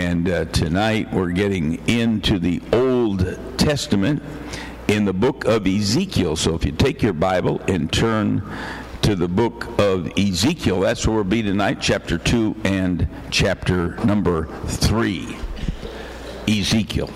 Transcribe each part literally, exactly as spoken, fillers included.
And uh, tonight we're getting into the Old Testament in the book of Ezekiel. So if you take your Bible and turn to the book of Ezekiel, that's where we'll be tonight, chapter two and chapter number three. Ezekiel.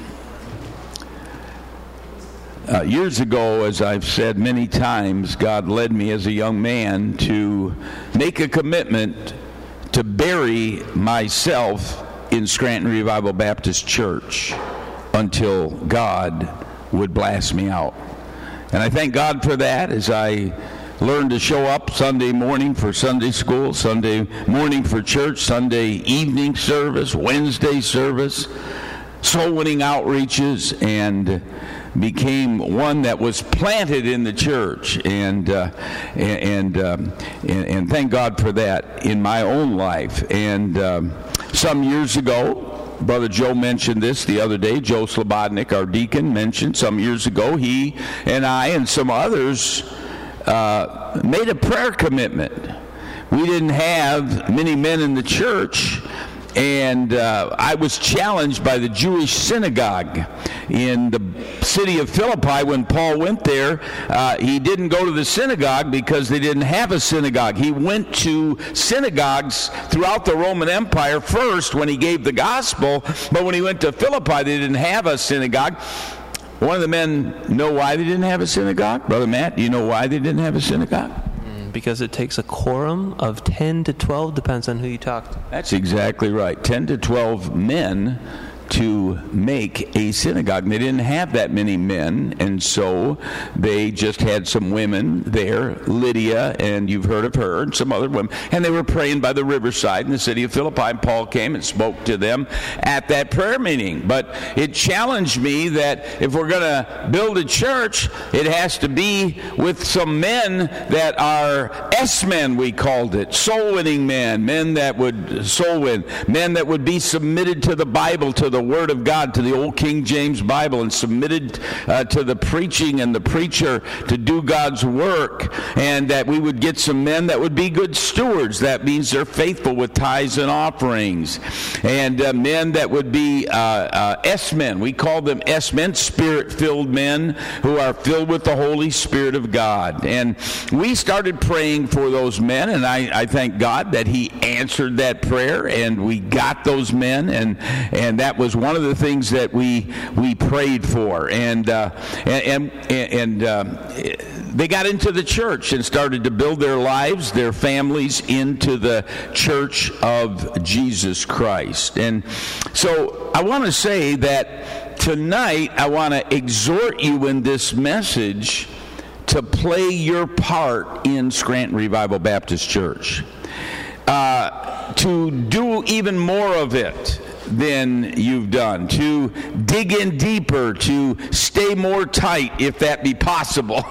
Uh, years ago, as I've said many times, God led me as a young man to make a commitment to bury myself in Scranton Revival Baptist Church until God would blast me out. And I thank God for that as I learned to show up Sunday morning for Sunday school, Sunday morning for church, Sunday evening service, Wednesday service, soul-winning outreaches, and became one that was planted in the church, and uh, and, um, and and thank God for that in my own life. And um, some years ago, Brother Joe mentioned this the other day. Joe Slobodnik, our deacon, mentioned some years ago he and I and some others uh, made a prayer commitment. We didn't have many men in the church. And uh, I was challenged by the Jewish synagogue in the city of Philippi. When Paul went there, uh, he didn't go to the synagogue because they didn't have a synagogue. He went to synagogues throughout the Roman Empire first when he gave the gospel, but when he went to Philippi, they didn't have a synagogue. One of the men know why they didn't have a synagogue? Brother Matt, do you know why they didn't have a synagogue? Because it takes a quorum of ten to twelve, depends on who you talk to. That's exactly right. ten to twelve men to make a synagogue. And they didn't have that many men, and so they just had some women there, Lydia, and you've heard of her, and some other women, and they were praying by the riverside in the city of Philippi, and Paul came and spoke to them at that prayer meeting. But it challenged me that if we're going to build a church, it has to be with some men that are S-men, we called it, soul-winning men, men that would soul-win, men that would be submitted to the Bible, to the Word of God, to the old King James Bible, and submitted uh, to the preaching and the preacher to do God's work, and that we would get some men that would be good stewards. That means they're faithful with tithes and offerings, and uh, men that would be uh, uh, S-men. We call them S-men, Spirit-filled men who are filled with the Holy Spirit of God. And we started praying for those men, and I, I thank God that He answered that prayer, and we got those men, and and that was one of the things that we we prayed for, and uh, and and, and um, they got into the church and started to build their lives, their families into the church of Jesus Christ. And so I want to say that tonight I want to exhort you in this message to play your part in Scranton Revival Baptist Church, uh, to do even more of it than you've done, to dig in deeper, to stay more tight if that be possible.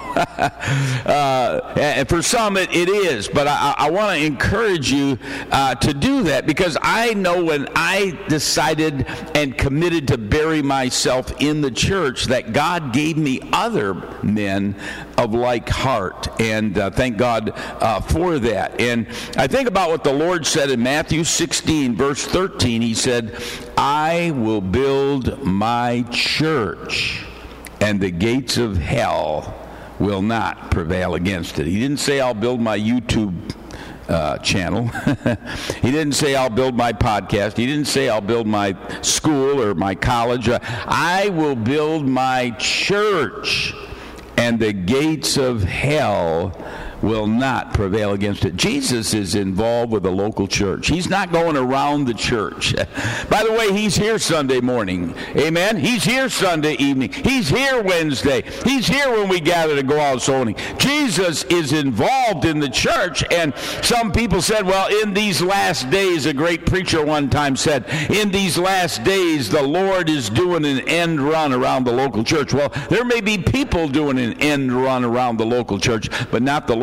uh, and for some it, it is, but I, I want to encourage you uh, to do that, because I know when I decided and committed to bury myself in the church that God gave me other men of like heart, and uh, thank God uh, for that. And I think about what the Lord said in Matthew sixteen verse thirteen. He said, I will build my church, and the gates of hell will not prevail against it. He didn't say I'll build my YouTube uh, channel. He didn't say I'll build my podcast. He didn't say I'll build my school or my college. Uh, I will build my church, and the gates of hell will not prevail against it. Jesus is involved with the local church. He's not going around the church. By the way, He's here Sunday morning. Amen? He's here Sunday evening. He's here Wednesday. He's here when we gather to go out soul-winning. Jesus is involved in the church, and some people said, well, in these last days, a great preacher one time said, in these last days, the Lord is doing an end run around the local church. Well, there may be people doing an end run around the local church, but not the Lord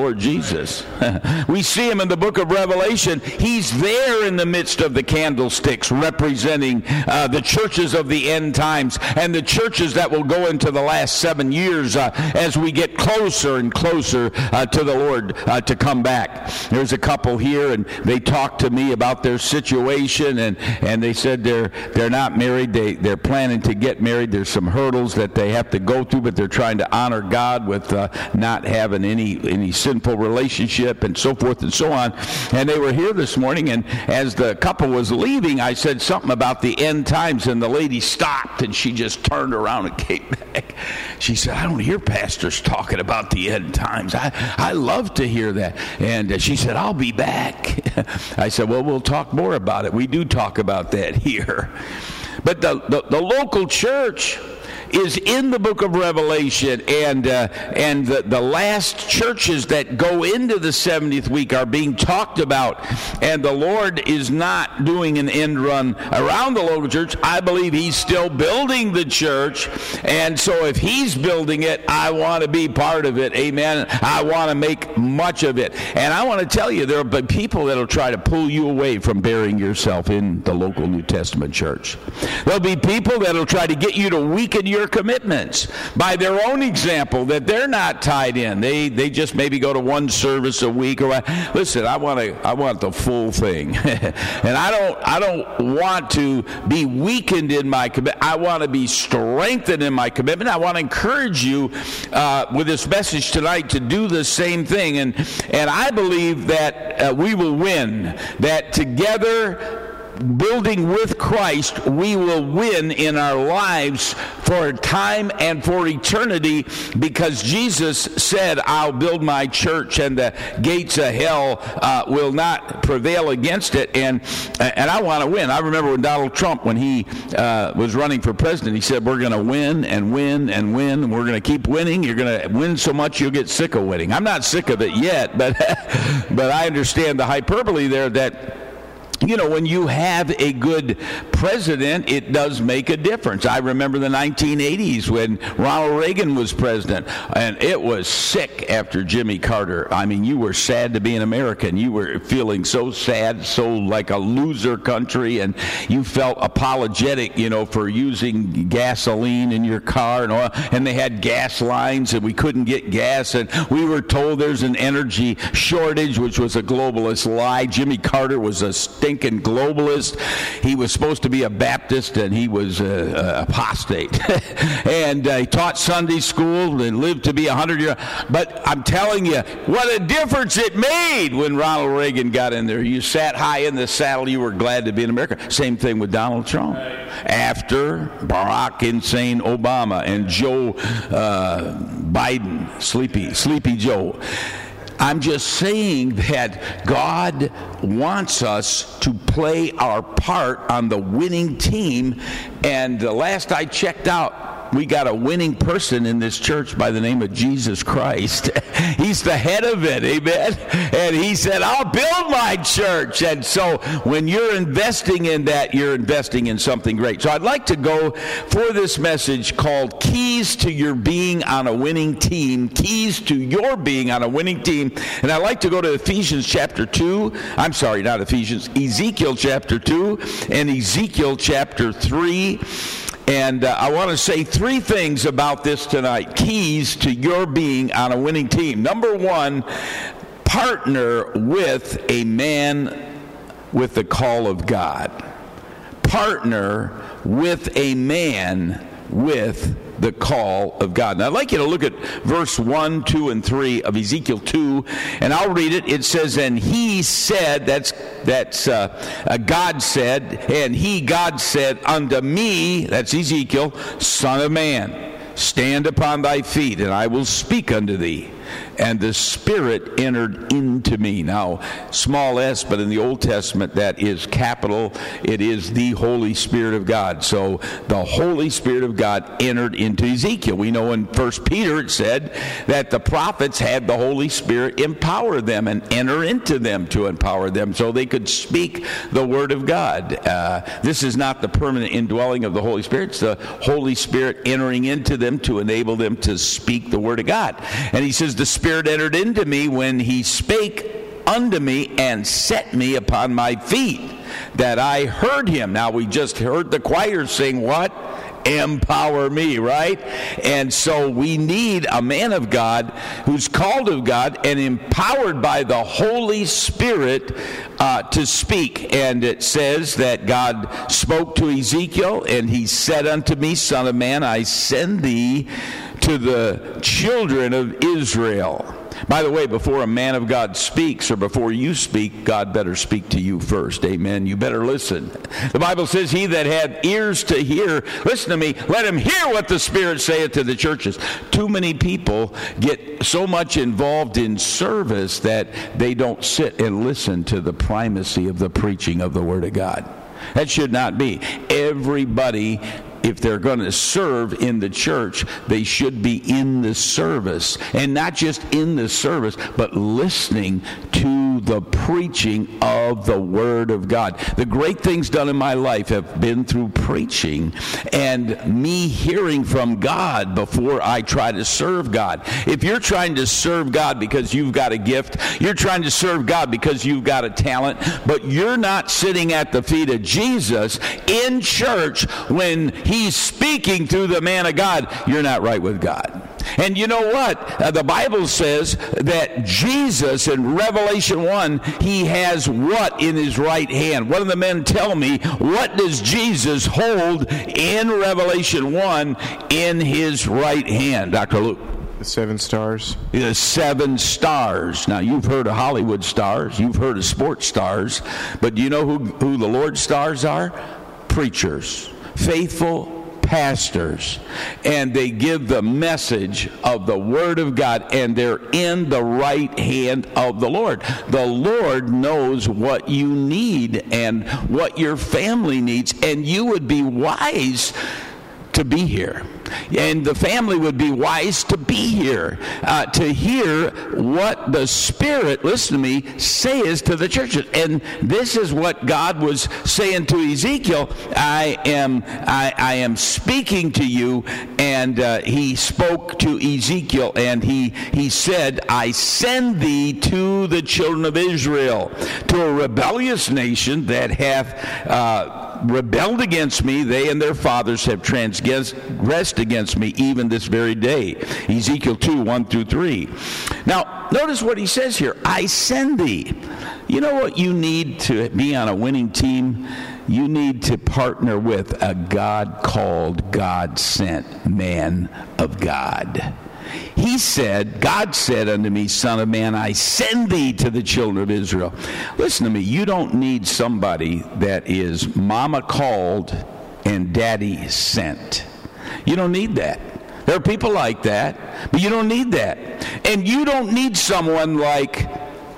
Lord Jesus. We see him in the book of Revelation. He's there in the midst of the candlesticks representing uh, the churches of the end times and the churches that will go into the last seven years uh, as we get closer and closer uh, to the Lord uh, to come back. There's a couple here, and they talked to me about their situation, and, and they said they're they're not married. They, they're planning to get married. There's some hurdles that they have to go through, but they're trying to honor God with uh, not having any, any sinful relationship and so forth and so on. And they were here this morning, and as the couple was leaving, I said something about the end times, and the lady stopped, and she just turned around and came back. She said, I don't hear pastors talking about the end times. I, I love to hear that. And she said, I'll be back. I said, well, we'll talk more about it. We do talk about that here. But the, the, the local church is in the book of Revelation, and uh, and the, the last churches that go into the seventieth week are being talked about, and the Lord is not doing an end run around the local church. I believe he's still building the church, and so if he's building it, I want to be part of it. Amen. I want to make much of it. And I want to tell you, there will be people that will try to pull you away from burying yourself in the local New Testament church. There'll be people that will try to get you to weaken your commitments by their own example, that they're not tied in. They they just maybe go to one service a week or what. Listen, I want to I want the full thing. And I don't I don't want to be weakened in my commitment. I want to be strengthened in my commitment. I want to encourage you uh, with this message tonight to do the same thing. And and I believe that uh, we will win. That together, building with Christ, we will win in our lives for time and for eternity, because Jesus said, I'll build my church and the gates of hell uh, will not prevail against it. And and I want to win. I remember when Donald Trump, when he uh, was running for president, he said, we're going to win and win and win, and we're going to keep winning. You're going to win so much you'll get sick of winning. I'm not sick of it yet, but but I understand the hyperbole there that, you know, when you have a good president, it does make a difference. I remember the nineteen eighties when Ronald Reagan was president, and it was sick after Jimmy Carter. I mean, you were sad to be an American. You were feeling so sad, so like a loser country, and you felt apologetic, you know, for using gasoline in your car and oil. And they had gas lines, and we couldn't get gas, and we were told there's an energy shortage, which was a globalist lie. Jimmy Carter was a stinking globalist. He was supposed to be a Baptist, and he was a, a apostate. And uh, he taught Sunday school and lived to be one hundred years. But I'm telling you, what a difference it made when Ronald Reagan got in there. You sat high in the saddle. You were glad to be in America. Same thing with Donald Trump. After Barack insane Obama and Joe uh, Biden, sleepy, sleepy Joe. I'm just saying that God wants us to play our part on the winning team. And the last I checked out, we got a winning person in this church by the name of Jesus Christ. He's the head of it, amen? And he said, I'll build my church. And so when you're investing in that, you're investing in something great. So I'd like to go for this message called Keys to Your Being on a Winning Team. Keys to Your Being on a Winning Team. And I'd like to go to Ephesians chapter two. I'm sorry, not Ephesians. Ezekiel chapter two and Ezekiel chapter three. And uh, I want to say three things about this tonight. Keys to your being on a winning team. Number one, partner with a man with the call of God. Partner with a man with the call of God. Now, I'd like you to look at verse one, two, and three of Ezekiel two, and I'll read it. It says, and he said, that's that's uh, uh, God said, and he, God said, unto me, that's Ezekiel, Son of man, stand upon thy feet, and I will speak unto thee. And the Spirit entered into me. Now, small s, but in the Old Testament, that is capital. It is the Holy Spirit of God. So the Holy Spirit of God entered into Ezekiel. We know in First Peter it said that the prophets had the Holy Spirit empower them and enter into them to empower them so they could speak the Word of God. Uh, this is not the permanent indwelling of the Holy Spirit. It's the Holy Spirit entering into them to enable them to speak the Word of God. And he says, the Spirit entered into me when he spake unto me and set me upon my feet, that I heard him. Now we just heard the choir sing what? Empower me, right? And so we need a man of God who's called of God and empowered by the Holy Spirit uh, to speak. And it says that God spoke to Ezekiel, and he said unto me, Son of man, I send thee to the children of Israel. By the way, before a man of God speaks, or before you speak, God better speak to you first. Amen. You better listen. The Bible says, he that hath ears to hear, listen to me, let him hear what the Spirit saith to the churches. Too many people get so much involved in service that they don't sit and listen to the primacy of the preaching of the Word of God. That should not be. Everybody, if they're going to serve in the church, they should be in the service. And not just in the service, but listening to the preaching of the Word of God. The great things done in my life have been through preaching and me hearing from God before I try to serve God. If you're trying to serve God because you've got a gift, you're trying to serve God because you've got a talent, but you're not sitting at the feet of Jesus in church when he's speaking through the man of God, you're not right with God. And you know what? Uh, the Bible says that Jesus in Revelation one, he has what in his right hand? One of the men tell me, what does Jesus hold in Revelation one in his right hand? Doctor Luke. The seven stars. The seven stars. Now, you've heard of Hollywood stars. You've heard of sports stars. But do you know who, who the Lord's stars are? Preachers. Faithful pastors, and they give the message of the Word of God, and they're in the right hand of the Lord. The Lord knows what you need and what your family needs, and you would be wise to be here. And the family would be wise to be here, uh, to hear what the Spirit, listen to me, says to the churches. And this is what God was saying to Ezekiel. I am I, I am speaking to you. And uh, he spoke to Ezekiel, and he, he said, I send thee to the children of Israel, to a rebellious nation that hath uh, rebelled against me. They and their fathers have transgressed against me even this very day. Ezekiel two, one through three. Now, notice what he says here. I send thee. You know what you need to be on a winning team? You need to partner with a God-called, God-sent man of God. He said, God said unto me, Son of man, I send thee to the children of Israel. Listen to me, you don't need somebody that is mama called and daddy sent. You don't need that. There are people like that, but you don't need that. And you don't need someone like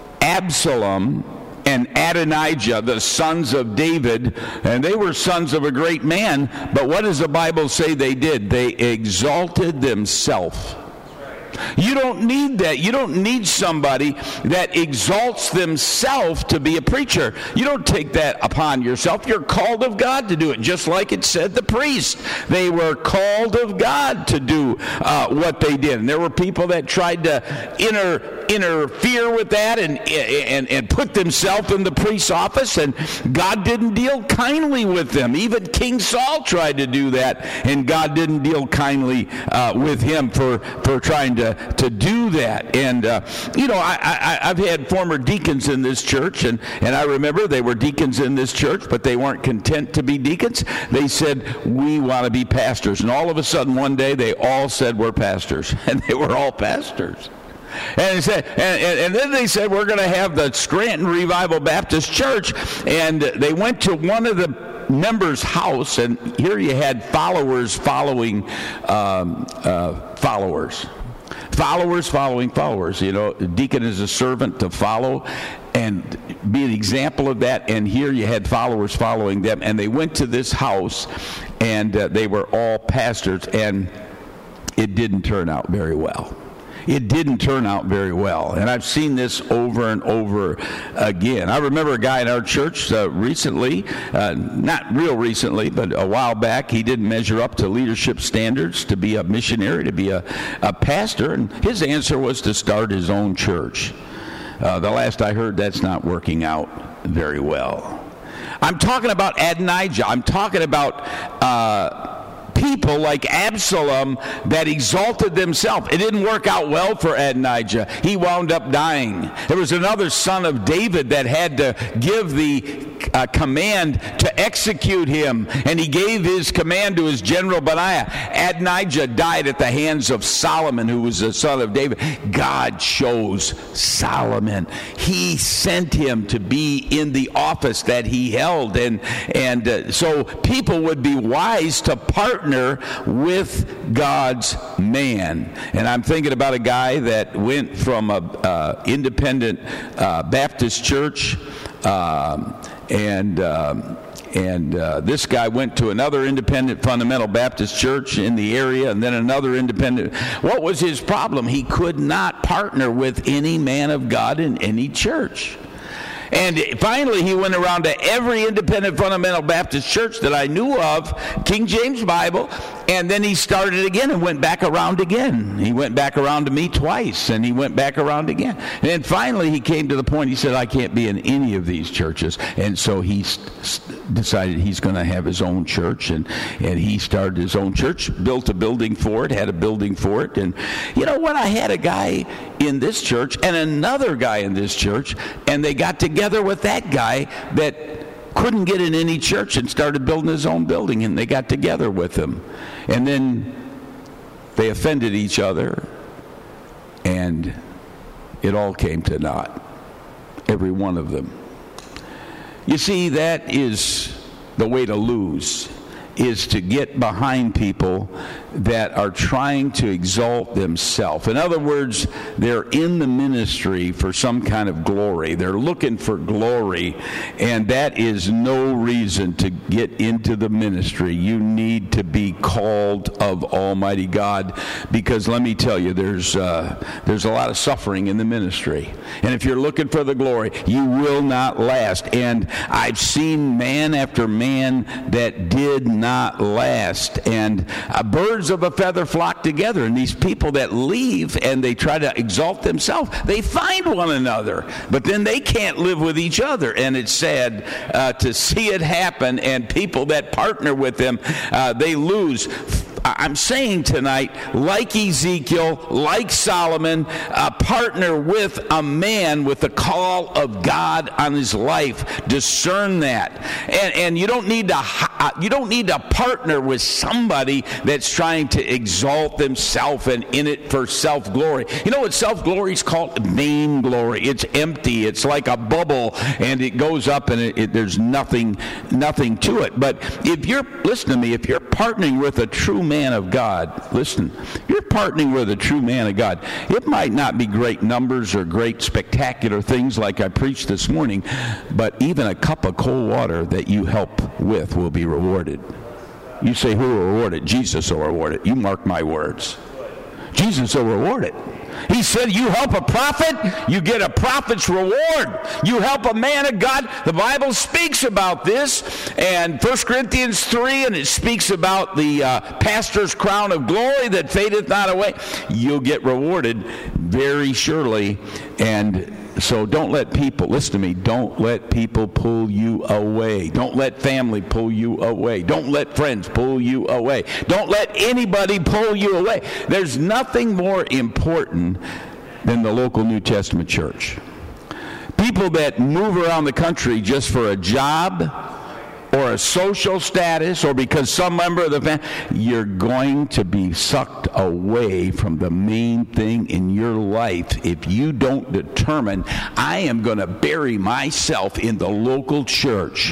Absalom and Adonijah, the sons of David, and they were sons of a great man, but what does the Bible say they did? They exalted themselves. You don't need that. You don't need somebody that exalts themselves to be a preacher. You don't take that upon yourself. You're called of God to do it, just like it said the priests. They were called of God to do uh, what they did. And there were people that tried to inter, interfere with that and, and, and put themselves in the priest's office, and God didn't deal kindly with them. Even King Saul tried to do that, and God didn't deal kindly uh, with him for, for trying to To, to do that. And uh, you know, I, I, I've had former deacons in this church, and, and I remember they were deacons in this church, but they weren't content to be deacons. They said, we want to be pastors. And all of a sudden one day they all said, we're pastors. And they were all pastors. And, they said, and, and, and then they said, we're going to have the Scranton Revival Baptist Church. And they went to one of the member's house, and here you had followers following um, uh, followers. Followers following followers. You know, a deacon is a servant to follow and be an example of that. And here you had followers following them. And they went to this house, and uh, they were all pastors, and it didn't turn out very well. It didn't turn out very well. And I've seen this over and over again. I remember a guy in our church uh, recently, uh, not real recently, but a while back, he didn't measure up to leadership standards to be a missionary, to be a, a pastor. And his answer was to start his own church. Uh, the last I heard, that's not working out very well. I'm talking about Adonijah. I'm talking about Uh, people like Absalom that exalted themselves. It didn't work out well for Adonijah. He wound up dying. There was another son of David that had to give the uh, command to execute him, and he gave his command to his general Benaiah. Adonijah died at the hands of Solomon, who was the son of David. God chose Solomon. He sent him to be in the office that he held, and and uh, so people would be wise to partner with God's man. And I'm thinking about a guy that went from a uh, independent uh, Baptist church, um, and um, and uh, this guy went to another independent fundamental Baptist church in the area, and then another independent. What was his problem? He could not partner with any man of God in any church. And finally, he went around to every independent fundamental Baptist church that I knew of, King James Bible, and then he started again and went back around again. He went back around to me twice, and he went back around again. And then finally, he came to the point, he said, I can't be in any of these churches. And so he st- decided he's going to have his own church, and, and he started his own church, built a building for it, had a building for it. And you know what? I had a guy in this church and another guy in this church, and they got together with that guy that couldn't get in any church and started building his own building, and they got together with him. And then they offended each other, and it all came to naught. Every one of them. You see, that is the way to lose, is to get behind people that are trying to exalt themselves. In other words, they're in the ministry for some kind of glory. They're looking for glory, and that is no reason to get into the ministry. You need to be called of Almighty God, because let me tell you, there's uh, there's a lot of suffering in the ministry. And if you're looking for the glory, you will not last. And I've seen man after man that did not last. And uh, birds of a feather flock together, and these people that leave and they try to exalt themselves, they find one another, but then they can't live with each other. And it's sad uh, to see it happen, and people that partner with them, uh, they lose. I'm saying tonight, like Ezekiel, like Solomon, uh, partner with a man with the call of God on his life. Discern that, and and you don't need to uh, you don't need to partner with somebody that's trying to exalt themselves and in it for self glory. You know what self glory is called? Vain glory. It's empty. It's like a bubble, and it goes up, and it, it, there's nothing nothing to it. But if you're listen to me, if you're partnering with a true man of God, listen, you're partnering with a true man of God. It might not be great numbers or great spectacular things like I preached this morning, but even a cup of cold water that you help with will be rewarded. You say, who will reward it? Jesus will reward it. You mark my words. Jesus will reward it. He said, you help a prophet, you get a prophet's reward. You help a man of God. The Bible speaks about this, and First Corinthians three, and it speaks about the uh, pastor's crown of glory that fadeth not away. You'll get rewarded very surely. And so don't let people, listen to me, don't let people pull you away. Don't let family pull you away. Don't let friends pull you away. Don't let anybody pull you away. There's nothing more important than the local New Testament church. People that move around the country just for a job or a social status, or because some member of the family, you're going to be sucked away from the main thing in your life if you don't determine, I am going to bury myself in the local church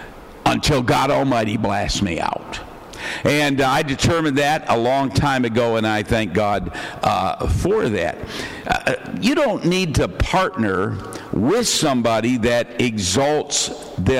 until God Almighty blasts me out. And uh, I determined that a long time ago, and I thank God uh, for that. Uh, you don't need to partner with somebody that exalts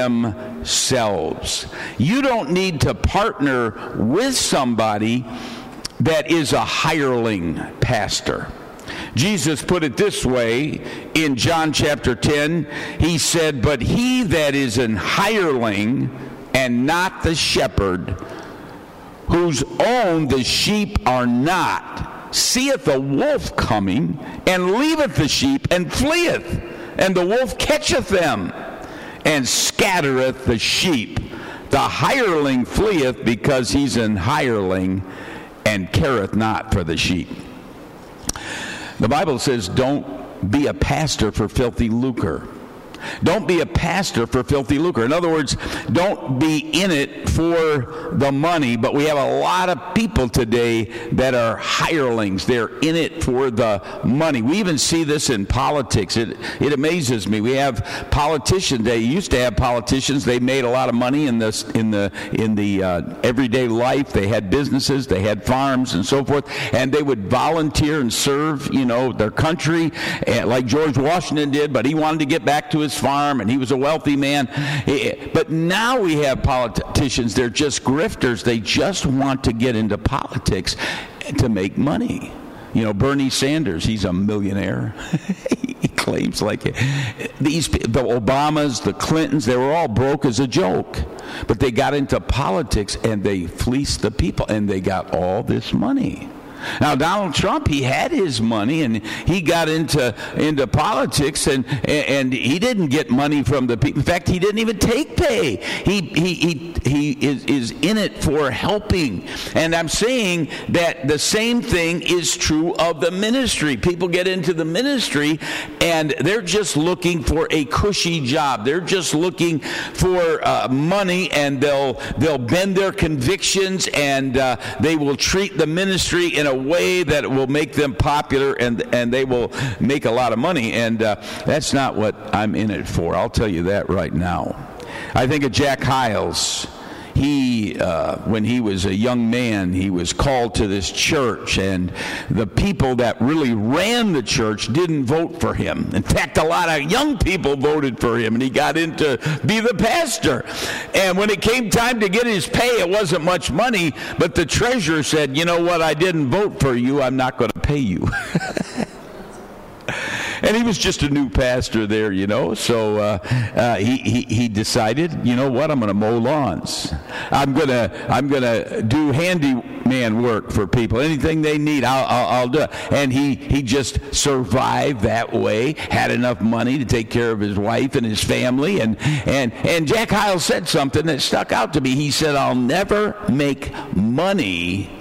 themselves. You don't need to partner with somebody that is a hireling pastor. Jesus put it this way in John chapter ten. He said, "But he that is an hireling and not the shepherd, whose own the sheep are not, seeth the wolf coming, and leaveth the sheep, and fleeth. And the wolf catcheth them, and scattereth the sheep. The hireling fleeth, because he's an hireling, and careth not for the sheep." The Bible says, don't be a pastor for filthy lucre. Don't be a pastor for filthy lucre. In other words, don't be in it for the money. But we have a lot of people today that are hirelings. They're in it for the money. We even see this in politics. It it amazes me. We have politicians. They used to have politicians. They made a lot of money in this in the in the uh, everyday life. They had businesses. They had farms and so forth. And they would volunteer and serve, you know, their country, like George Washington did. But he wanted to get back to his farm, and he was a wealthy man. But now we have politicians, they're just grifters. They just want to get into politics to make money. You know, Bernie Sanders, he's a millionaire. He claims like it. These, the Obamas, the Clintons, they were all broke as a joke. But they got into politics, and they fleeced the people, and they got all this money. Now, Donald Trump, he had his money, and he got into into politics, and and he didn't get money from the people. In fact, he didn't even take pay. He he he he is, is in it for helping. And I'm saying that the same thing is true of the ministry. People get into the ministry, and they're just looking for a cushy job. They're just looking for uh, money, and they'll they'll bend their convictions, and uh, they will treat the ministry in a way that will make them popular, and and they will make a lot of money. And uh, that's not what I'm in it for. I'll tell you that right now. I think of Jack Hyles. He, uh, when he was a young man, he was called to this church, and the people that really ran the church didn't vote for him. In fact, a lot of young people voted for him, and he got in to be the pastor. And when it came time to get his pay, it wasn't much money, but the treasurer said, "You know what, I didn't vote for you, I'm not going to pay you." And he was just a new pastor there, you know, so uh, uh, he, he he decided, you know what, I'm going to mow lawns. I'm going to I'm going to do handyman work for people. Anything they need, I'll, I'll, I'll do it. And he, he just survived that way, had enough money to take care of his wife and his family. And, and, and Jack Hyles said something that stuck out to me. He said, "I'll never make money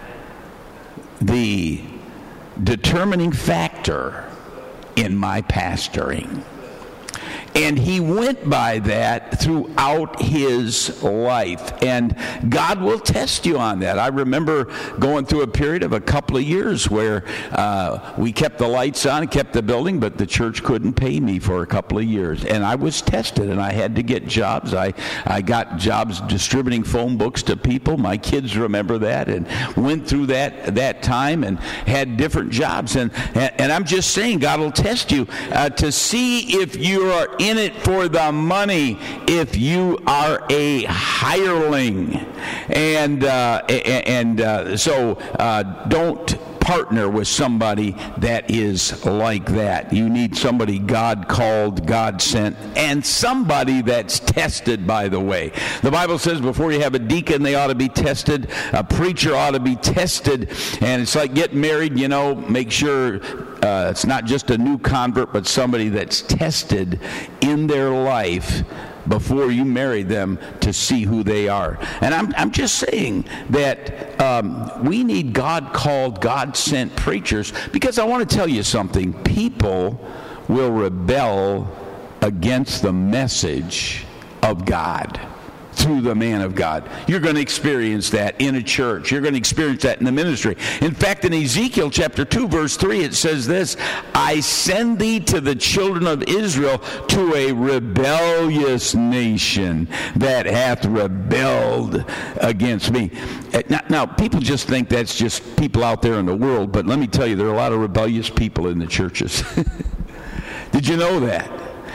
the determining factor in my pastoring." And he went by that throughout his life. And God will test you on that. I remember going through a period of a couple of years where uh, we kept the lights on, kept the building, but the church couldn't pay me for a couple of years. And I was tested, and I had to get jobs. I, I got jobs distributing phone books to people. My kids remember that, and went through that that time and had different jobs. And, and, and I'm just saying, God will test you uh, to see if you are in it for the money, if you are a hireling. And uh, and uh, so uh, don't partner with somebody that is like that. You need somebody God called, God sent, and somebody that's tested, by the way. The Bible says before you have a deacon, they ought to be tested. A preacher ought to be tested. And it's like getting married, you know, make sure uh, it's not just a new convert, but somebody that's tested in their life before you marry them to see who they are. And I'm I'm just saying that um, we need God-called, God-sent preachers, because I want to tell you something. People will rebel against the message of God through the man of God. You're going to experience that in a church. You're going to experience that in the ministry. In fact, in Ezekiel chapter two, verse three, it says this: "I send thee to the children of Israel, to a rebellious nation that hath rebelled against me." Now, now, people just think that's just people out there in the world, but let me tell you, there are a lot of rebellious people in the churches. Did you know that?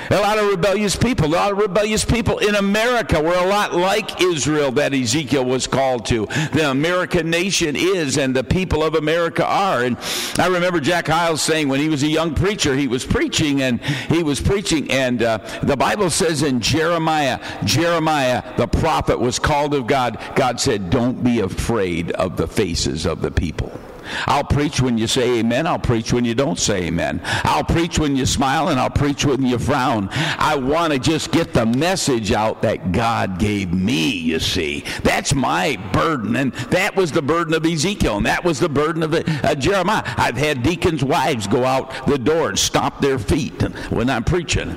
A lot of rebellious people. A lot of rebellious people in America. We're a lot like Israel that Ezekiel was called to. The American nation is, and the people of America are. And I remember Jack Hyles saying when he was a young preacher, he was preaching, and he was preaching, and uh, the Bible says in Jeremiah, Jeremiah, the prophet, was called of God. God said, don't be afraid of the faces of the people. I'll preach when you say amen. I'll preach when you don't say amen. I'll preach when you smile, and I'll preach when you frown. I want to just get the message out that God gave me, you see. That's my burden, and that was the burden of Ezekiel, and that was the burden of uh, Jeremiah. I've had deacons' wives go out the door and stomp their feet when I'm preaching.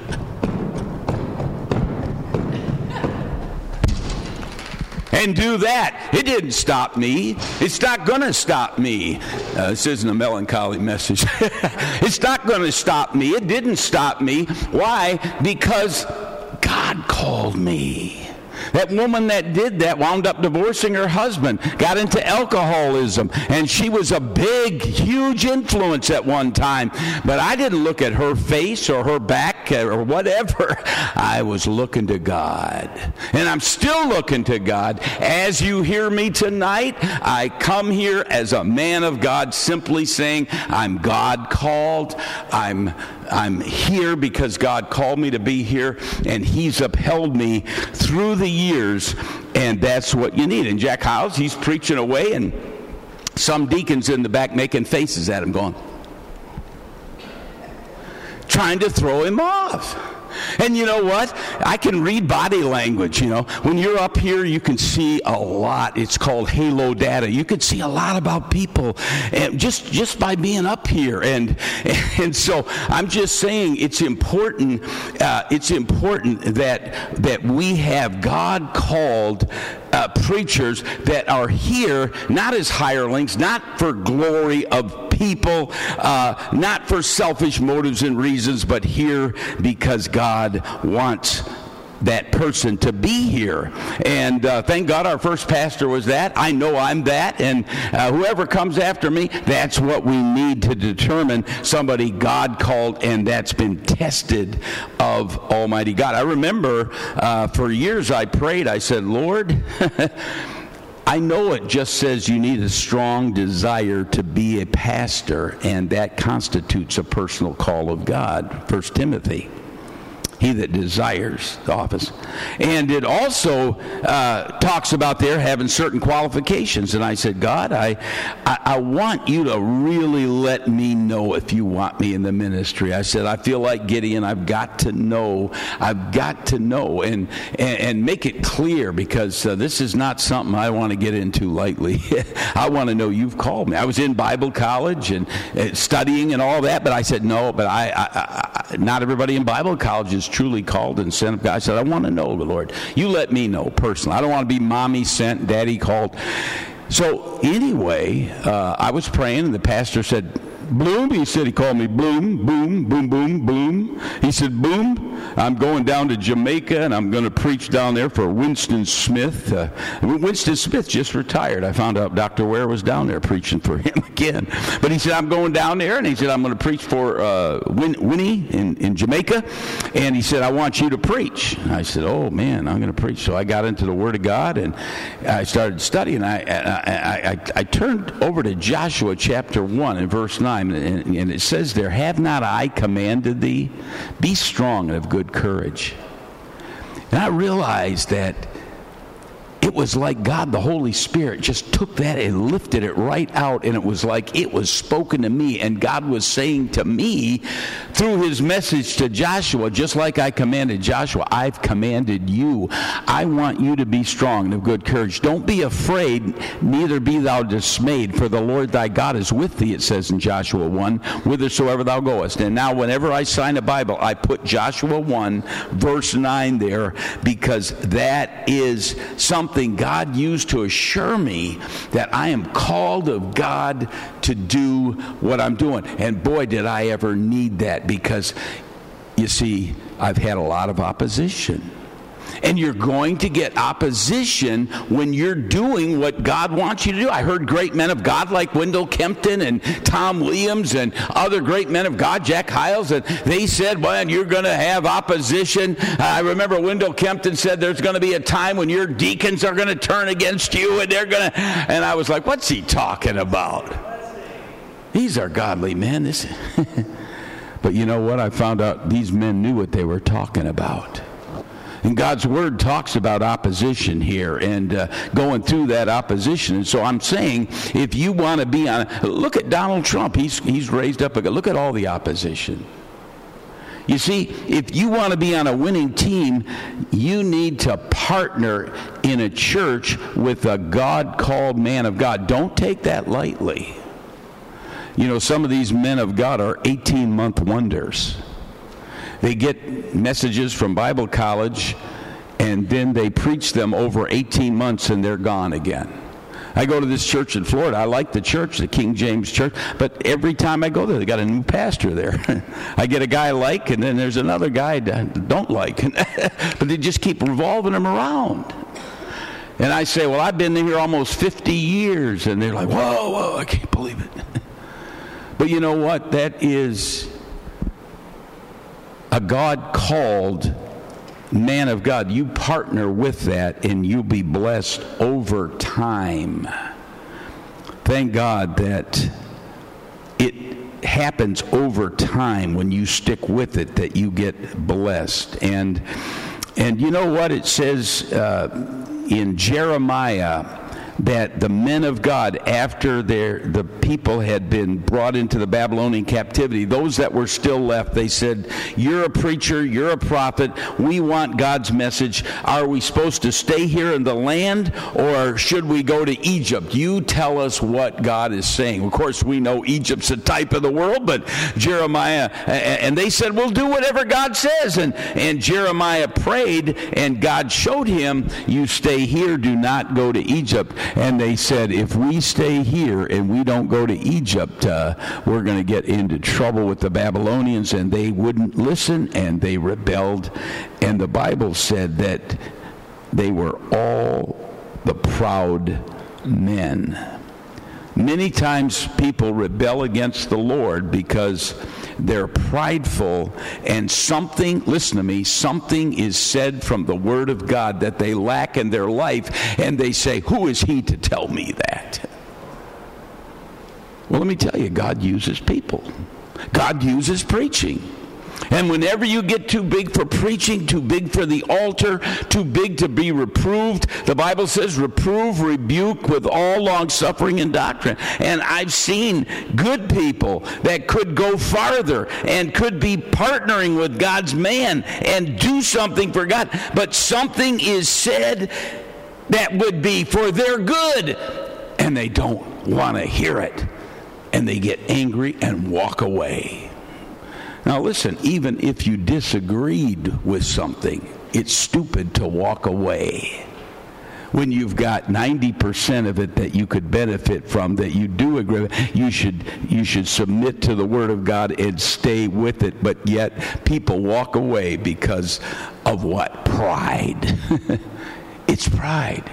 And do that. It didn't stop me. It's not going to stop me. Uh, this isn't a melancholy message. It's not going to stop me. It didn't stop me. Why? Because God called me. That woman that did that wound up divorcing her husband, got into alcoholism, and she was a big, huge influence at one time. But I didn't look at her face or her back or whatever. I was looking to God. And I'm still looking to God. As you hear me tonight, I come here as a man of God, simply saying, I'm God called. I'm I'm here because God called me to be here, and He's upheld me through the years, and that's what you need. And Jack Hyles, he's preaching away, and some deacons in the back making faces at him going, trying to throw him off. And you know what? I can read body language, you know. When you're up here, you can see a lot. It's called halo data. You can see a lot about people and just, just by being up here. And and so I'm just saying it's important, uh, it's important that, that we have God-called uh, preachers that are here, not as hirelings, not for glory of people, uh, not for selfish motives and reasons, but here because God wants that person to be here. And uh, thank God our first pastor was that. I know I'm that. And uh, whoever comes after me, that's what we need to determine somebody God called and that's been tested of Almighty God. I remember uh, for years I prayed, I said, Lord, I know it just says you need a strong desire to be a pastor, and that constitutes a personal call of God, First Timothy. He that desires the office. And it also uh, talks about there having certain qualifications. And I said, God, I, I I want you to really let me know if you want me in the ministry. I said, I feel like Gideon. I've got to know. I've got to know and and, and make it clear, because uh, this is not something I want to get into lightly. I want to know you've called me. I was in Bible college and uh, studying and all that, but I said, no, but I, I, I not everybody in Bible college is truly called and sent of God. I said, I want to know the Lord. You let me know personally. I don't want to be mommy sent, daddy called. So anyway, uh, I was praying, and the pastor said, Bloom. He said, he called me Bloom, boom, boom, boom, boom. He said, Boom, I'm going down to Jamaica, and I'm going to preach down there for Winston Smith. Uh, Winston Smith just retired. I found out Doctor Ware was down there preaching for him again. But he said, I'm going down there, and he said, I'm going to preach for uh, Win- Winnie in, in Jamaica. And he said, I want you to preach. And I said, oh, man, I'm going to preach. So I got into the Word of God, and I started studying. I, I, I, I turned over to Joshua chapter one and verse nine. And, and it says there, have not I commanded thee? Be strong and of good courage. And I realized that it was like God, the Holy Spirit, just took that and lifted it right out, and it was like it was spoken to me, and God was saying to me through his message to Joshua, just like I commanded Joshua, I've commanded you. I want you to be strong and of good courage. Don't be afraid, neither be thou dismayed, for the Lord thy God is with thee, it says in Joshua one, whithersoever thou goest. And now whenever I sign a Bible, I put Joshua one, verse nine there, because that is something God used to assure me that I am called of God to do what I'm doing. And boy, did I ever need that, because, you see, I've had a lot of opposition. And you're going to get opposition when you're doing what God wants you to do. I heard great men of God like Wendell Kempton and Tom Williams and other great men of God, Jack Hyles, and they said, well, you're going to have opposition. I remember Wendell Kempton said there's going to be a time when your deacons are going to turn against you, and they're going to, and I was like, what's he talking about? These are godly men. This, but you know what? I found out these men knew what they were talking about. And God's Word talks about opposition here and uh, going through that opposition. And so I'm saying, if you want to be on, look at Donald Trump. He's he's raised up. A, look at all the opposition. You see, if you want to be on a winning team, you need to partner in a church with a God-called man of God. Don't take that lightly. You know, some of these men of God are eighteen-month wonders. They get messages from Bible college, and then they preach them over eighteen months, and they're gone again. I go to this church in Florida. I like the church, the King James Church, but every time I go there, they got a new pastor there. I get a guy I like, and then there's another guy I don't like. But they just keep revolving them around. And I say, well, I've been here almost fifty years. And they're like, whoa, whoa, I can't believe it. But you know what? That is a God-called man of God. You partner with that, and you'll be blessed over time. Thank God that it happens over time when you stick with it, that you get blessed. And and you know what? It says uh, in Jeremiah that the men of God, after their, the people had been brought into the Babylonian captivity, those that were still left, they said, you're a preacher, you're a prophet, we want God's message. Are we supposed to stay here in the land, or should we go to Egypt? You tell us what God is saying. Of course, we know Egypt's a type of the world, but Jeremiah, and they said, we'll do whatever God says. And, and Jeremiah prayed, and God showed him, you stay here, do not go to Egypt. And they said, if we stay here and we don't go to Egypt, uh, we're going to get into trouble with the Babylonians. And they wouldn't listen, and they rebelled. And the Bible said that they were all the proud men. Many times people rebel against the Lord because they're prideful, and something, listen to me, something is said from the Word of God that they lack in their life, and they say, who is he to tell me that? Well, let me tell you, God uses people. God uses preaching. And whenever you get too big for preaching, too big for the altar, too big to be reproved, the Bible says, reprove, rebuke with all long-suffering and doctrine. And I've seen good people that could go farther and could be partnering with God's man and do something for God. But something is said that would be for their good, and they don't want to hear it. And they get angry and walk away. Now listen, even if you disagreed with something, it's stupid to walk away. When you've got ninety percent of it that you could benefit from, that you do agree with, you should, you should submit to the Word of God and stay with it. But yet people walk away because of what? Pride. It's pride.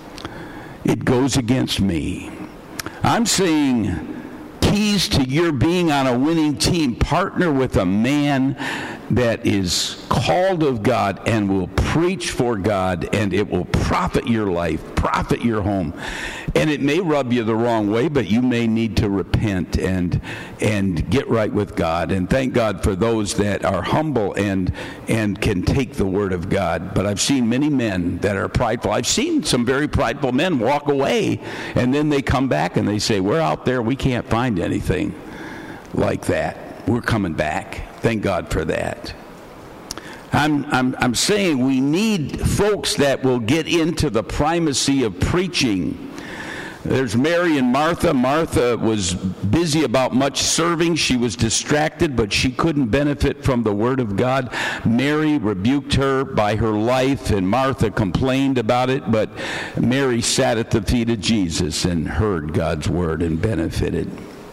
It goes against me. I'm saying, keys to your being on a winning team: partner with a man that is called of God and will preach for God, and it will profit your life, profit your home. And it may rub you the wrong way, but you may need to repent and and get right with God. And thank God for those that are humble and and can take the Word of God. But I've seen many men that are prideful. I've seen some very prideful men walk away, and then they come back and they say, we're out there, we can't find anything like that. We're coming back. Thank God for that. I'm, I'm, I'm saying we need folks that will get into the primacy of preaching. There's Mary and Martha. Martha was busy about much serving. She was distracted, but she couldn't benefit from the Word of God. Mary rebuked her by her life, and Martha complained about it, but Mary sat at the feet of Jesus and heard God's Word and benefited.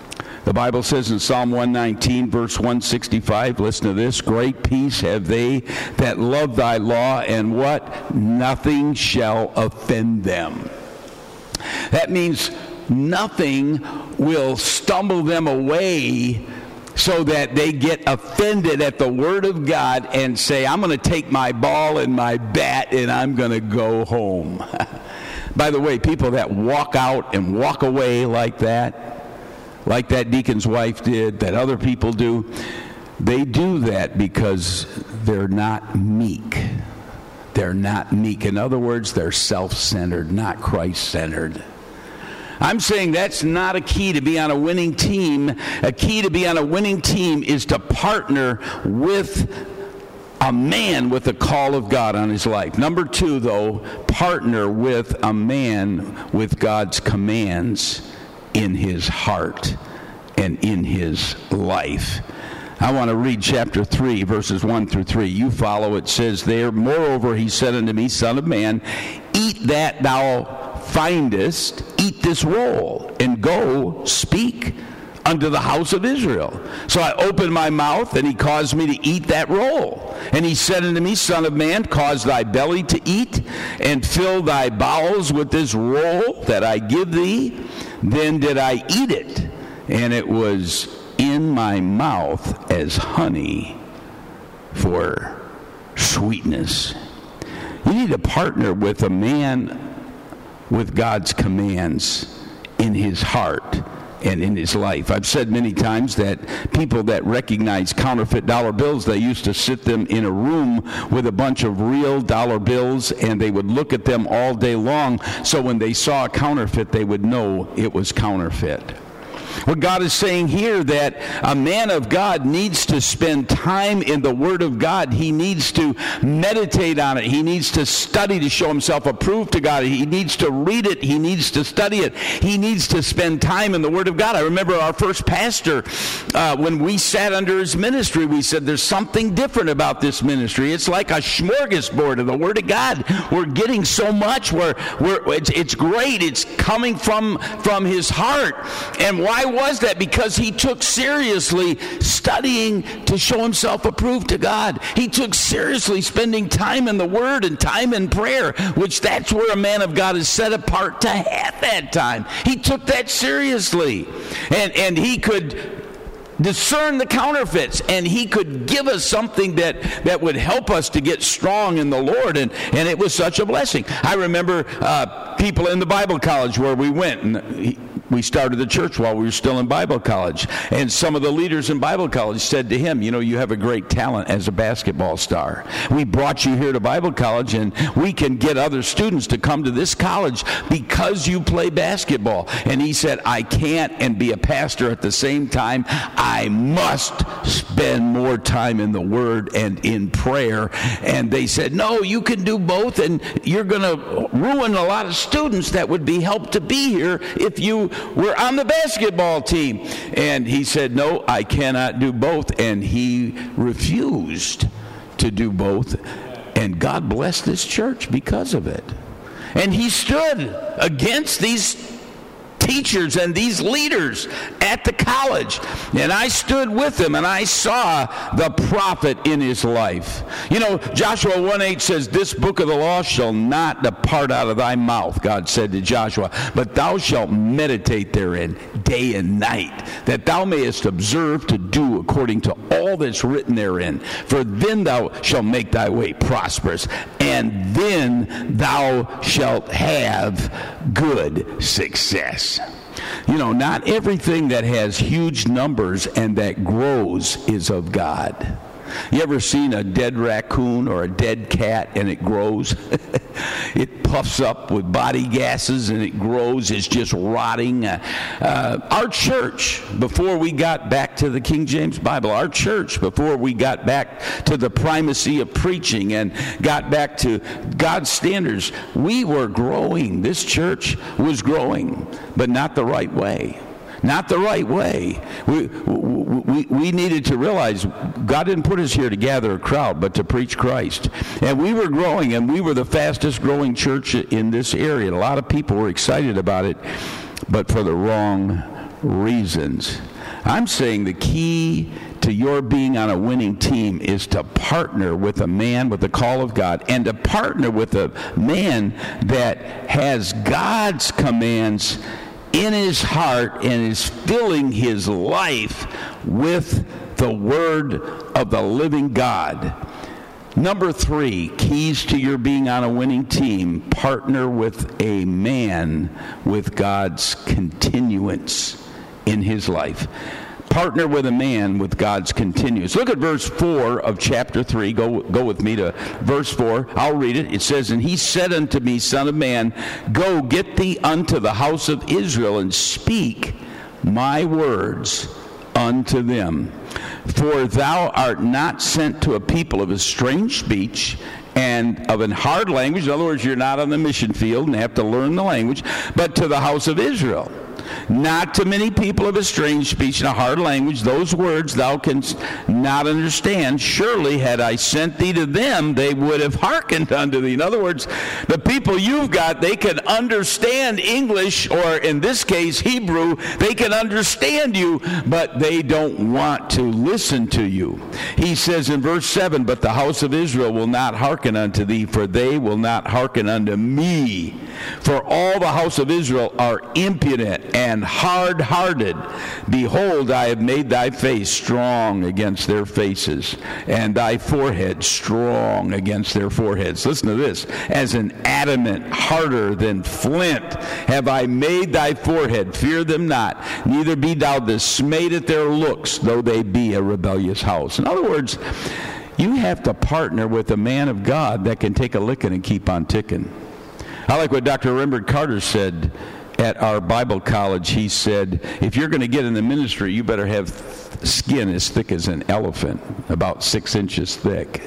The Bible says in Psalm one nineteen, verse one sixty-five, listen to this, great peace have they that love thy law, and what? Nothing shall offend them. That means nothing will stumble them away so that they get offended at the Word of God and say, I'm going to take my ball and my bat and I'm going to go home. By the way, people that walk out and walk away like that, like that deacon's wife did, that other people do, they do that because they're not meek. They're not meek. In other words, they're self-centered, not Christ-centered. I'm saying that's not a key to be on a winning team. A key to be on a winning team is to partner with a man with the call of God on his life. Number two, though, partner with a man with God's commands in his heart and in his life. I want to read chapter three, verses one through three. You follow, it says there, moreover, he said unto me, Son of man, eat that thou findest, eat this roll, and go speak unto the house of Israel. So I opened my mouth, and he caused me to eat that roll. And he said unto me, Son of man, cause thy belly to eat, and fill thy bowels with this roll that I give thee. Then did I eat it, and it was in my mouth as honey for sweetness. You need to partner with a man with God's commands in his heart and in his life. I've said many times that people that recognize counterfeit dollar bills, they used to sit them in a room with a bunch of real dollar bills, and they would look at them all day long, so when they saw a counterfeit, they would know it was counterfeit. What God is saying here, that a man of God needs to spend time in the Word of God. He needs to meditate on it. He needs to study to show himself approved to God. He needs to read it. He needs to study it. He needs to spend time in the Word of God. I remember our first pastor, uh, when we sat under his ministry, we said, there's something different about this ministry. It's like a smorgasbord of the Word of God. We're getting so much. We're, we're, it's, it's great. It's coming from, from his heart. And why was that? Because he took seriously studying to show himself approved to God. He took seriously spending time in the Word and time in prayer, which that's where a man of God is set apart to have that time. He took that seriously. And, and he could discern the counterfeits, and he could give us something that, that would help us to get strong in the Lord, and, and it was such a blessing. I remember uh, people in the Bible college where we went, and he, we started the church while we were still in Bible college, and some of the leaders in Bible college said to him, you know, you have a great talent as a basketball star. We brought you here to Bible college, and we can get other students to come to this college because you play basketball. And he said, I can't and be a pastor at the same time. I must spend more time in the Word and in prayer. And they said, no, you can do both, and you're going to ruin a lot of students that would be helped to be here if you were on the basketball team. And he said, no, I cannot do both. And he refused to do both. And God blessed this church because of it. And he stood against these teachers and these leaders at the college, and I stood with him, and I saw the profit in his life. You know, Joshua one eight says, this book of the law shall not depart out of thy mouth, God said to Joshua, but thou shalt meditate therein day and night, that thou mayest observe to do according to all that's written therein. For then thou shalt make thy way prosperous, and then thou shalt have good success. You know, not everything that has huge numbers and that grows is of God. You ever seen a dead raccoon or a dead cat and it grows? It puffs up with body gases and it grows. It's just rotting. Uh, uh, our church, before we got back to the King James Bible, our church, before we got back to the primacy of preaching and got back to God's standards, we were growing. This church was growing, but not the right way. Not the right way. We, we, we needed to realize God didn't put us here to gather a crowd, but to preach Christ. And we were growing, and we were the fastest growing church in this area. And a lot of people were excited about it, but for the wrong reasons. I'm saying the key to your being on a winning team is to partner with a man with the call of God, and to partner with a man that has God's commands in his heart and is filling his life with the Word of the living God. Number three, keys to your being on a winning team: partner with a man with God's continuance in his life. Partner with a man with God's continuance. Look at verse four of chapter three. Go, go with me to verse four. I'll read it. It says, "And he said unto me, Son of man, go get thee unto the house of Israel, and speak my words unto them. For thou art not sent to a people of a strange speech and of an hard language." In other words, you're not on the mission field and have to learn the language, "but to the house of Israel. Not to many people of a strange speech and a hard language, those words thou canst not understand. Surely had I sent thee to them, they would have hearkened unto thee." In other words, the people you've got, they can understand English, or in this case, Hebrew. They can understand you, but they don't want to listen to you. He says in verse seven, "But the house of Israel will not hearken unto thee, for they will not hearken unto me. For all the house of Israel are impudent and hard-hearted. Behold, I have made thy face strong against their faces, and thy forehead strong against their foreheads." Listen to this. "As an adamant, harder than flint, have I made thy forehead. Fear them not, neither be thou dismayed at their looks, though they be a rebellious house." In other words, you have to partner with a man of God that can take a licking and keep on ticking. I like what Doctor Rembert Carter said at our Bible college. He said, if you're going to get in the ministry, you better have skin as thick as an elephant, about six inches thick.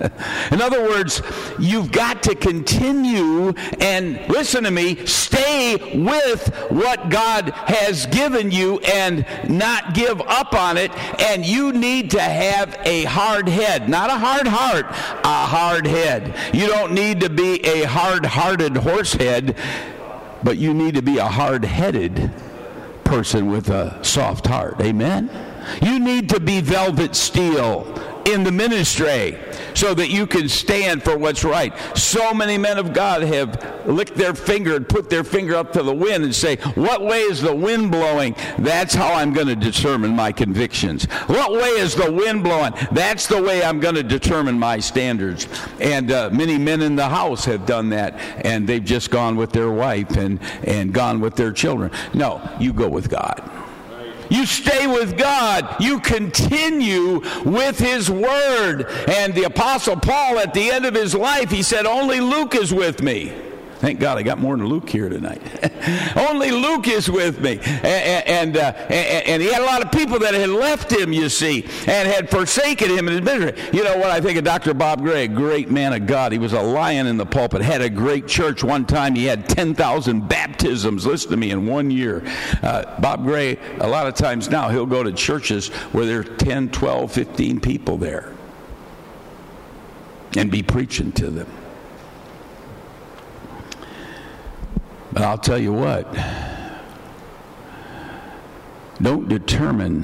In other words, you've got to continue and, listen to me, stay with what God has given you and not give up on it. And you need to have a hard head, not a hard heart, a hard head. You don't need to be a hard-hearted horse head, but you need to be a hard-headed person with a soft heart. Amen? You need to be velvet steel in the ministry so that you can stand for what's right. So many men of God have licked their finger and put their finger up to the wind and say, what way is the wind blowing? That's how I'm going to determine my convictions. What way is the wind blowing? That's the way I'm going to determine my standards. And uh, many men in the house have done that, and they've just gone with their wife and, and gone with their children. No, you go with God. You stay with God. You continue with His Word. And the Apostle Paul, at the end of his life, he said, only Luke is with me. Thank God I got more than Luke here tonight. Only Luke is with me. And, and, uh, and, and he had a lot of people that had left him, you see, and had forsaken him in his ministry. You know what I think of Doctor Bob Gray, a great man of God. He was a lion in the pulpit, had a great church. One time he had ten thousand baptisms, listen to me, in one year. Uh, Bob Gray, a lot of times now, he'll go to churches where there are ten, twelve, fifteen people there and be preaching to them. But I'll tell you what, don't determine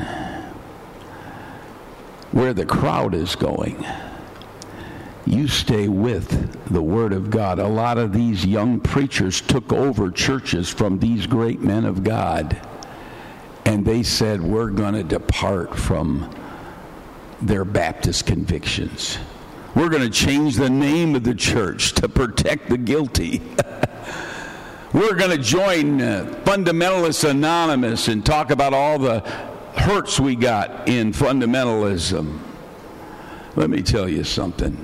where the crowd is going. You stay with the Word of God. A lot of these young preachers took over churches from these great men of God, and they said, we're going to depart from their Baptist convictions. We're going to change the name of the church to protect the guilty. We're going to join uh, Fundamentalists Anonymous and talk about all the hurts we got in fundamentalism. Let me tell you something.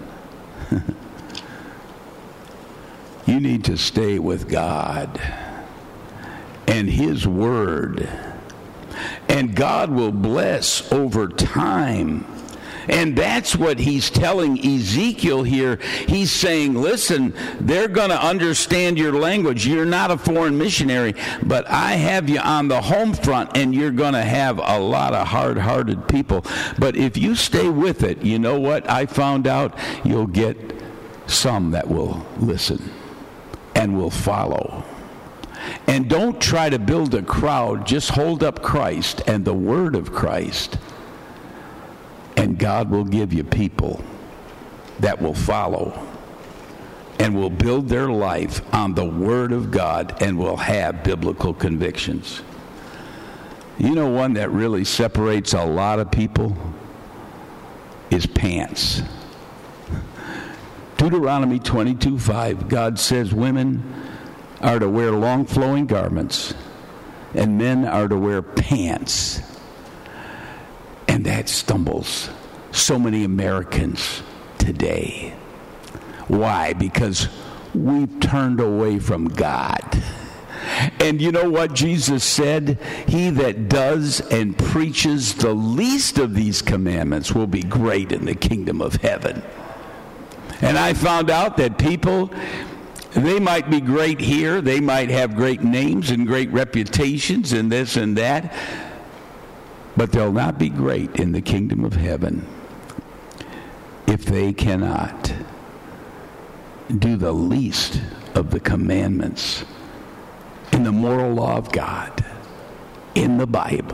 You need to stay with God and His Word. And God will bless over time. And that's what He's telling Ezekiel here. He's saying, listen, they're going to understand your language. You're not a foreign missionary, but I have you on the home front, and you're going to have a lot of hard-hearted people. But if you stay with it, you know what I found out? You'll get some that will listen and will follow. And don't try to build a crowd. Just hold up Christ and the Word of Christ. And God will give you people that will follow and will build their life on the Word of God and will have biblical convictions. You know, one that really separates a lot of people is pants. Deuteronomy twenty-two five, God says women are to wear long flowing garments and men are to wear pants. And that stumbles so many Americans today. Why? Because we've turned away from God. And you know what Jesus said? He that does and preaches the least of these commandments will be great in the kingdom of heaven. And I found out that people, they might be great here, they might have great names and great reputations and this and that, but they'll not be great in the kingdom of heaven if they cannot do the least of the commandments in the moral law of God in the Bible.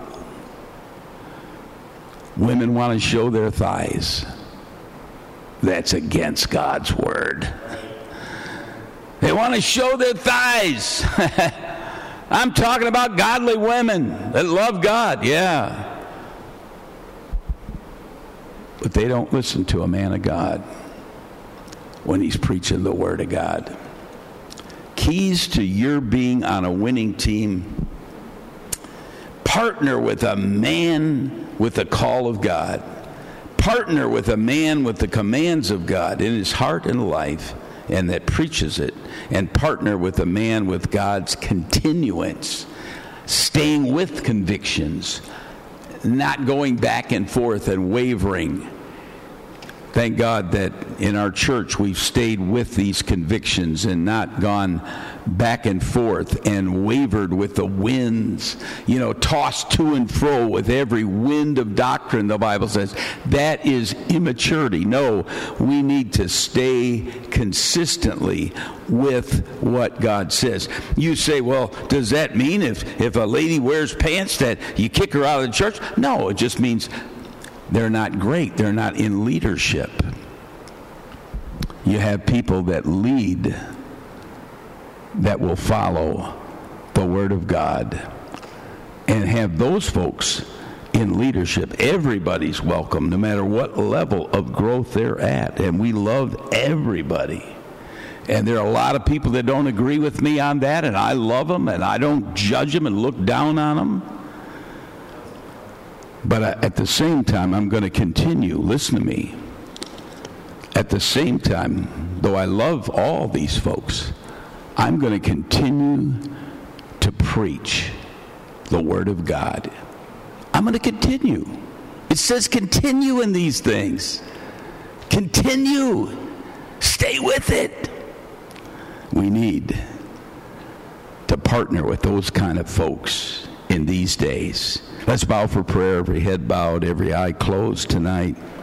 Women want to show their thighs. That's against God's word. They want to show their thighs. I'm talking about godly women that love God, yeah. But they don't listen to a man of God when he's preaching the Word of God. Keys to your being on a winning team: partner with a man with the call of God. Partner with a man with the commands of God in his heart and life, and that preaches it. And partner with a man with God's continuance, staying with convictions, not going back and forth and wavering. Thank God that in our church we've stayed with these convictions and not gone back and forth and wavered with the winds, you know, tossed to and fro with every wind of doctrine, the Bible says. That is immaturity. No, we need to stay consistently with what God says. You say, well, does that mean if, if a lady wears pants that you kick her out of the church? No, it just means they're not great. They're not in leadership. You have people that lead that will follow the Word of God and have those folks in leadership. Everybody's welcome, no matter what level of growth they're at. And we love everybody. And there are a lot of people that don't agree with me on that, and I love them, and I don't judge them and look down on them. But at the same time, I'm going to continue. Listen to me. At the same time, though I love all these folks, I'm going to continue to preach the Word of God. I'm going to continue. It says continue in these things. Continue. Stay with it. We need to partner with those kind of folks in these days. Let's bow for prayer, every head bowed, every eye closed tonight.